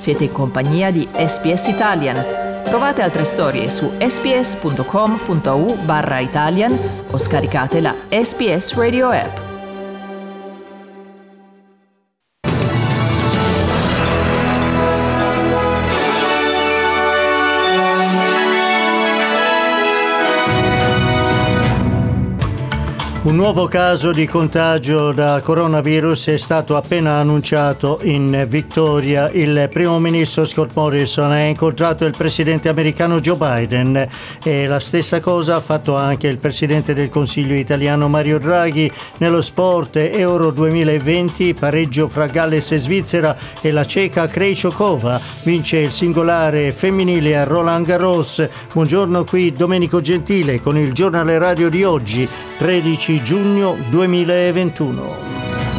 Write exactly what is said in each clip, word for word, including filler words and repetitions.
Siete in compagnia di S B S Italian. Trovate altre storie su sbs.com.au barra Italian o scaricate la S B S Radio app. Un nuovo caso di contagio da coronavirus è stato appena annunciato in Victoria. Il primo ministro Scott Morrison ha incontrato il presidente americano Joe Biden e la stessa cosa ha fatto anche il presidente del Consiglio italiano Mario Draghi. Nello sport, Euro duemilaventi, pareggio fra Galles e Svizzera e la ceca Krejcikova vince il singolare femminile a Roland Garros. Buongiorno, qui Domenico Gentile con il giornale radio di oggi, tredici giugno duemilaventuno.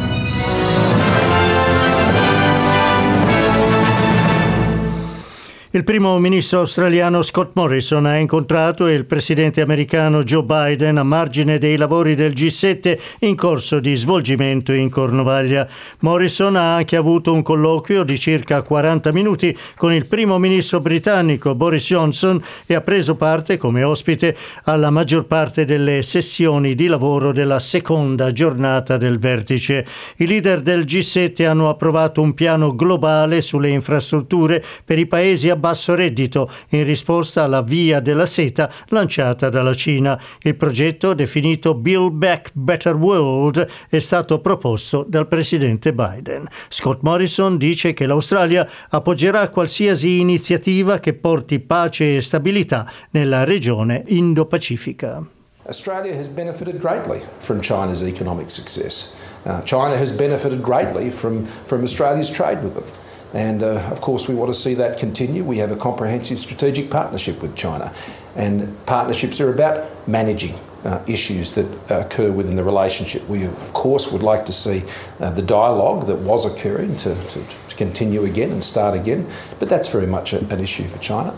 Il primo ministro australiano Scott Morrison ha incontrato il presidente americano Joe Biden a margine dei lavori del G sette in corso di svolgimento in Cornovaglia. Morrison ha anche avuto un colloquio di circa quaranta minuti con il primo ministro britannico Boris Johnson e ha preso parte come ospite alla maggior parte delle sessioni di lavoro della seconda giornata del vertice. I leader del G sette hanno approvato un piano globale sulle infrastrutture per i paesi a basso reddito in risposta alla via della seta lanciata dalla Cina. Il progetto, definito Build Back Better World, è stato proposto dal presidente Biden. Scott Morrison dice che l'Australia appoggerà qualsiasi iniziativa che porti pace e stabilità nella regione Indo-Pacifica. Australia has benefited greatly from China's economic success. Uh, China has benefited greatly from, from Australia's trade with them. And uh, of course we want to see that continue. We have a comprehensive strategic partnership with China, and partnerships are about managing uh, issues that uh, occur within the relationship. We of course would like to see uh, the dialogue that was occurring to, to, to continue again and start again, but that's very much a, an issue for China.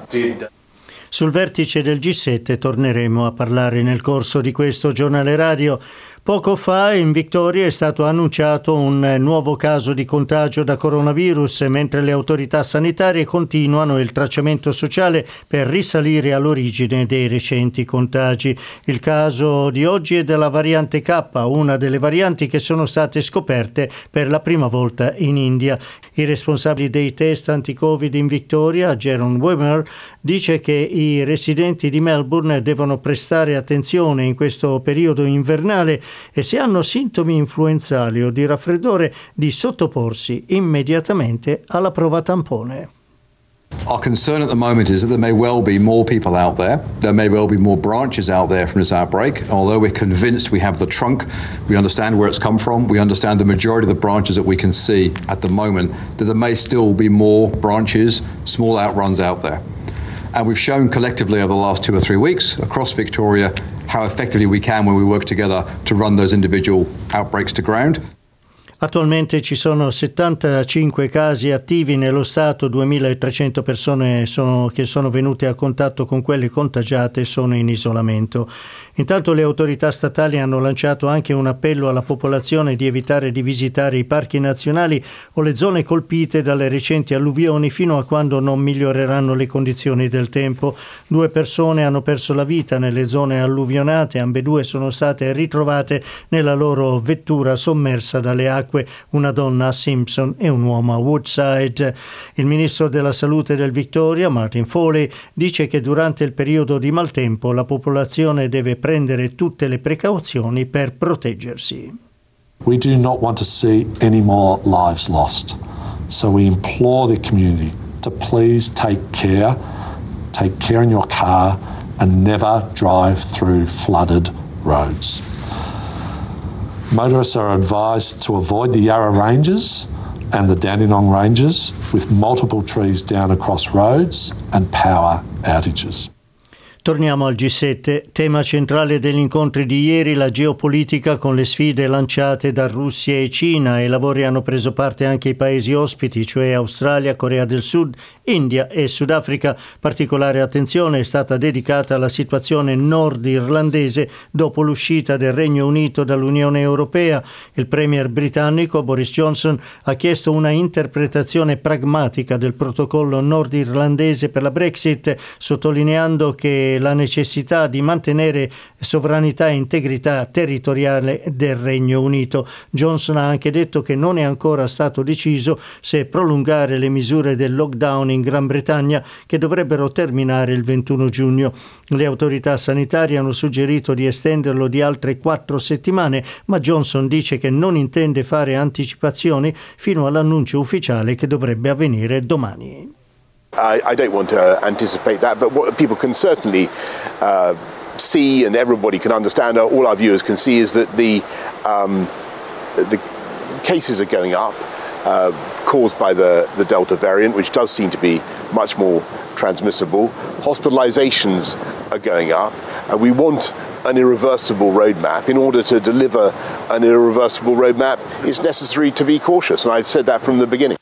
Sul vertice del G sette torneremo a parlare nel corso di questo giornale radio. Poco fa in Victoria è stato annunciato un nuovo caso di contagio da coronavirus, mentre le autorità sanitarie continuano il tracciamento sociale per risalire all'origine dei recenti contagi. Il caso di oggi è della variante K, una delle varianti che sono state scoperte per la prima volta in India. I responsabili dei test anti-Covid in Victoria, Jaron Wimmer, dice che i residenti di Melbourne devono prestare attenzione in questo periodo invernale e se hanno sintomi influenzali o di raffreddore di sottoporsi immediatamente alla prova tampone. Our concern at the moment is that there may well be more people out there. There may well be more branches out there from this outbreak. Although we're convinced we have the trunk, we understand where it's come from, we understand the majority of the branches that we can see at the moment, that there may still be more branches, small outruns out there. And we've shown collectively over the last two or three weeks across Victoria how effectively we can when we work together to run those individual outbreaks to ground. Attualmente ci sono settantacinque casi attivi nello Stato, duemilatrecento persone sono, che sono venute a contatto con quelle contagiate sono in isolamento. Intanto le autorità statali hanno lanciato anche un appello alla popolazione di evitare di visitare i parchi nazionali o le zone colpite dalle recenti alluvioni fino a quando non miglioreranno le condizioni del tempo. Due persone hanno perso la vita nelle zone alluvionate, ambedue sono state ritrovate nella loro vettura sommersa dalle acque, una donna a Simpson e un uomo a Woodside. Il ministro della salute del Victoria, Martin Foley, dice che durante il periodo di maltempo la popolazione deve prendere tutte le precauzioni per proteggersi. We do not want to see any more lives lost. So we implore the community to please take care, take care in your car and never drive through flooded roads. Motorists are advised to avoid the Yarra Ranges and the Dandenong Ranges with multiple trees down across roads and power outages. Torniamo al G sette, tema centrale degli incontri di ieri, la geopolitica con le sfide lanciate da Russia e Cina. Ai lavori hanno preso parte anche i paesi ospiti, cioè Australia, Corea del Sud, India e Sudafrica. Particolare attenzione è stata dedicata alla situazione nordirlandese dopo l'uscita del Regno Unito dall'Unione Europea. Il premier britannico Boris Johnson ha chiesto una interpretazione pragmatica del protocollo nordirlandese per la Brexit, sottolineando che la necessità di mantenere sovranità e integrità territoriale del Regno Unito. Johnson ha anche detto che non è ancora stato deciso se prolungare le misure del lockdown in Gran Bretagna, che dovrebbero terminare il ventuno giugno. Le autorità sanitarie hanno suggerito di estenderlo di altre quattro settimane, ma Johnson dice che non intende fare anticipazioni fino all'annuncio ufficiale che dovrebbe avvenire domani. I, I don't want to anticipate that, but what people can certainly uh, see and everybody can understand, all our viewers can see, is that the, um, the cases are going up, uh, caused by the, the Delta variant, which does seem to be much more transmissible. Hospitalizations are going up, and we want an irreversible roadmap. In order to deliver an irreversible roadmap, it's necessary to be cautious, and I've said that from the beginning.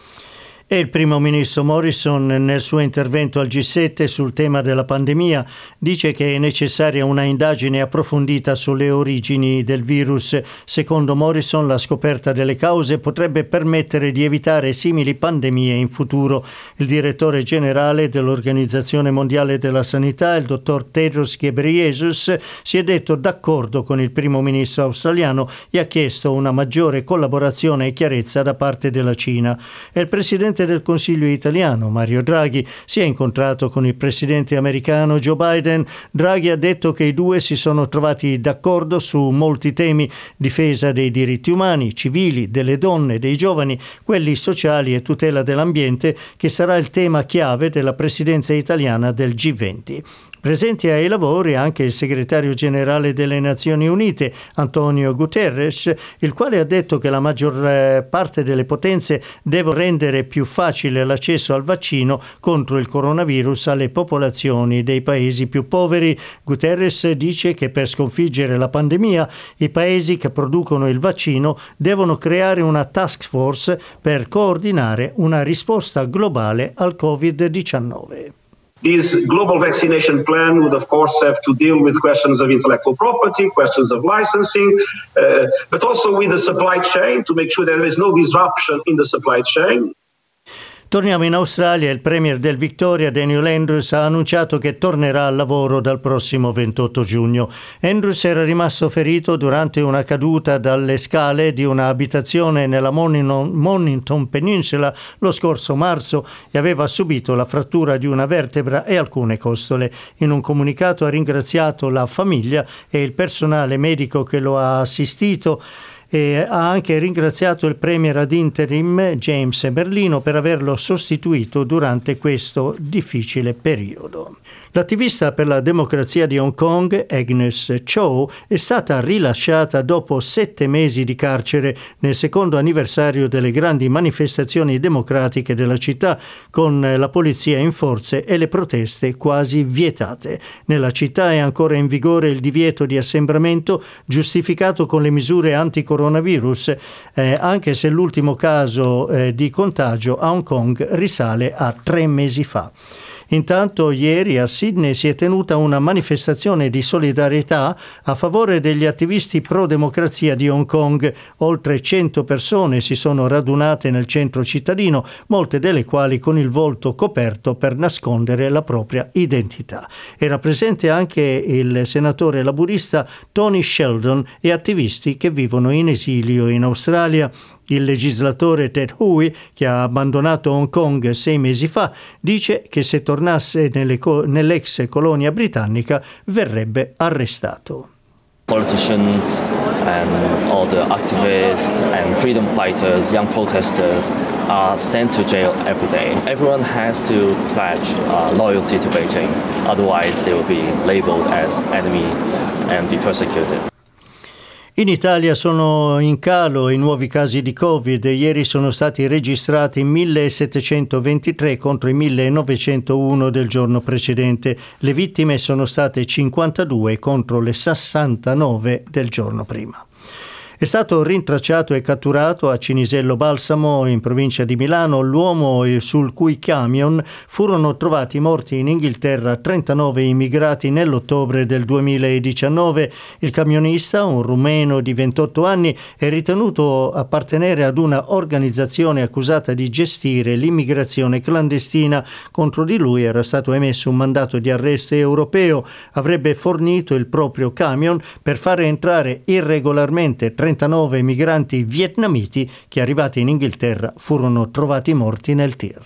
E il primo ministro Morrison, nel suo intervento al G sette sul tema della pandemia, dice che è necessaria una indagine approfondita sulle origini del virus. Secondo Morrison, la scoperta delle cause potrebbe permettere di evitare simili pandemie in futuro. Il direttore generale dell'Organizzazione Mondiale della Sanità, il dottor Tedros Ghebreyesus, si è detto d'accordo con il primo ministro australiano e ha chiesto una maggiore collaborazione e chiarezza da parte della Cina. E il presidente del Consiglio italiano, Mario Draghi, si è incontrato con il presidente americano Joe Biden. Draghi ha detto che i due si sono trovati d'accordo su molti temi: difesa dei diritti umani, civili, delle donne, dei giovani, quelli sociali e tutela dell'ambiente, che sarà il tema chiave della presidenza italiana del G venti. Presenti ai lavori anche il segretario generale delle Nazioni Unite, Antonio Guterres, il quale ha detto che la maggior parte delle potenze deve rendere più facile l'accesso al vaccino contro il coronavirus alle popolazioni dei paesi più poveri. Guterres dice che per sconfiggere la pandemia i paesi che producono il vaccino devono creare una task force per coordinare una risposta globale al covid diciannove. This global vaccination plan would, of course, have to deal with questions of intellectual property, questions of licensing, uh, but also with the supply chain to make sure that there is no disruption in the supply chain. Torniamo in Australia. Il premier del Victoria, Daniel Andrews, ha annunciato che tornerà al lavoro dal prossimo ventotto giugno. Andrews era rimasto ferito durante una caduta dalle scale di una abitazione nella Mornington Peninsula lo scorso marzo e aveva subito la frattura di una vertebra e alcune costole. In un comunicato ha ringraziato la famiglia e il personale medico che lo ha assistito, e ha anche ringraziato il premier ad interim James Berlino per averlo sostituito durante questo difficile periodo. L'attivista per la democrazia di Hong Kong, Agnes Chow, è stata rilasciata dopo sette mesi di carcere nel secondo anniversario delle grandi manifestazioni democratiche della città, con la polizia in forze e le proteste quasi vietate. Nella città è ancora in vigore il divieto di assembramento, giustificato con le misure anticoronavirus, eh, anche se l'ultimo caso eh, di contagio a Hong Kong risale a tre mesi fa. Intanto ieri a Sydney si è tenuta una manifestazione di solidarietà a favore degli attivisti pro-democrazia di Hong Kong. Oltre cento persone si sono radunate nel centro cittadino, molte delle quali con il volto coperto per nascondere la propria identità. Era presente anche il senatore laburista Tony Sheldon e attivisti che vivono in esilio in Australia. Il legislatore Ted Hui, che ha abbandonato Hong Kong sei mesi fa, dice che se tornasse nelle co- nell'ex colonia britannica verrebbe arrestato. Politicians and all the activists and freedom fighters, young protesters are sent to jail every day. Everyone has to pledge uh, loyalty to Beijing, otherwise they will be labeled as enemy and be persecuted. In Italia sono in calo i nuovi casi di Covid. Ieri sono stati registrati millesettecentoventitré contro i millenovecentouno del giorno precedente. Le vittime sono state cinquantadue contro le sessantanove del giorno prima. È stato rintracciato e catturato a Cinisello Balsamo, in provincia di Milano, l'uomo sul cui camion furono trovati morti in Inghilterra trentanove immigrati nell'ottobre del duemiladiciannove. Il camionista, un rumeno di ventotto anni, è ritenuto appartenere ad una organizzazione accusata di gestire l'immigrazione clandestina. Contro di lui era stato emesso un mandato di arresto europeo. Avrebbe fornito il proprio camion per fare entrare irregolarmente trentanove migranti vietnamiti che, arrivati in Inghilterra, furono trovati morti nel tir.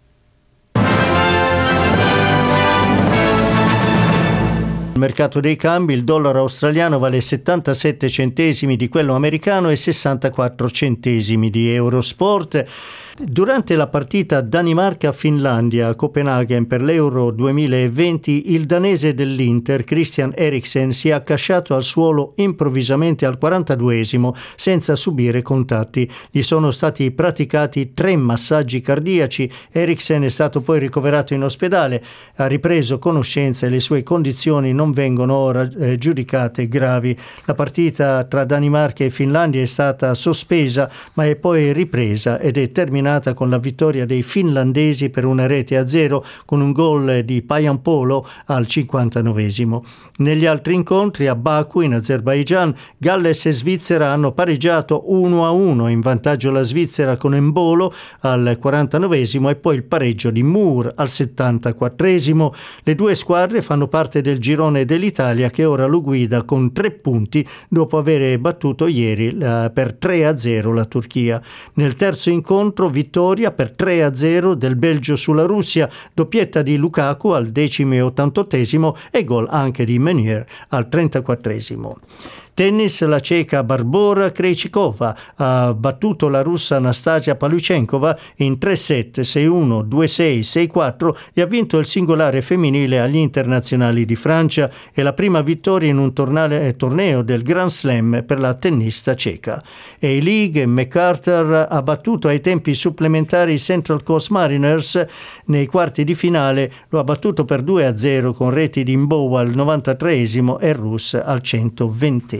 Nel mercato dei cambi il dollaro australiano vale settantasette centesimi di quello americano e sessantaquattro centesimi di Eurosport. Durante la partita Danimarca-Finlandia a Copenaghen per l'Euro duemilaventi, il danese dell'Inter, Christian Eriksen, si è accasciato al suolo improvvisamente al quarantaduesimo senza subire contatti. Gli sono stati praticati tre massaggi cardiaci. Eriksen è stato poi ricoverato in ospedale, ha ripreso conoscenza e le sue condizioni non vengono ora eh, giudicate gravi. La partita tra Danimarca e Finlandia è stata sospesa, ma è poi ripresa ed è terminata con la vittoria dei finlandesi per una rete a zero con un gol di Pajanpolo al cinquantanovesimo. Negli altri incontri a Baku in Azerbaigian, Galles e Svizzera hanno pareggiato uno a uno, in vantaggio la Svizzera con Embolo al quarantanovesimo e poi il pareggio di Moore al settantaquattresimo. Le due squadre fanno parte del girone dell'Italia, che ora lo guida con tre punti dopo aver battuto ieri eh, per tre a zero la Turchia. Nel terzo incontro vittoria per tre a zero del Belgio sulla Russia, doppietta di Lukaku al decimo e ottantottesimo e gol anche di Meunier al trentaquattresimo. Tennis, la ceca Barbora Krejcikova ha battuto la russa Anastasia Pavlyuchenkova in tre set, sei uno, due sei, sei quattro e ha vinto il singolare femminile agli internazionali di Francia. È la prima vittoria in un tornale, torneo del Grand Slam per la tennista ceca. A-League, MacArthur ha battuto ai tempi supplementari i Central Coast Mariners nei quarti di finale, lo ha battuto per due a zero con reti di Mbow al novantatreesimo e Rus al centoventesimo.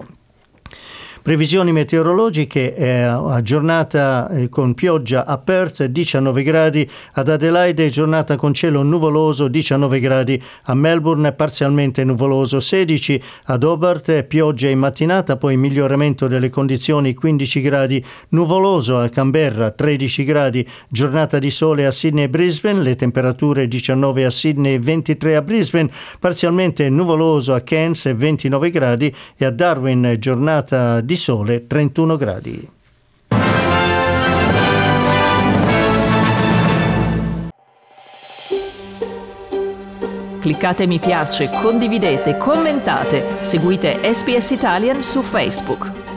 Previsioni meteorologiche, eh, a giornata eh, con pioggia a Perth diciannove gradi, ad Adelaide giornata con cielo nuvoloso diciannove gradi, a Melbourne parzialmente nuvoloso sedici, ad Hobart pioggia in mattinata, poi miglioramento delle condizioni quindici gradi, nuvoloso a Canberra tredici gradi, giornata di sole a Sydney e Brisbane, le temperature diciannove a Sydney e ventitré a Brisbane, parzialmente nuvoloso a Cairns e ventinove gradi e a Darwin giornata di sole trentuno gradi. Cliccate mi piace, condividete, commentate, seguite S B S Italian su Facebook.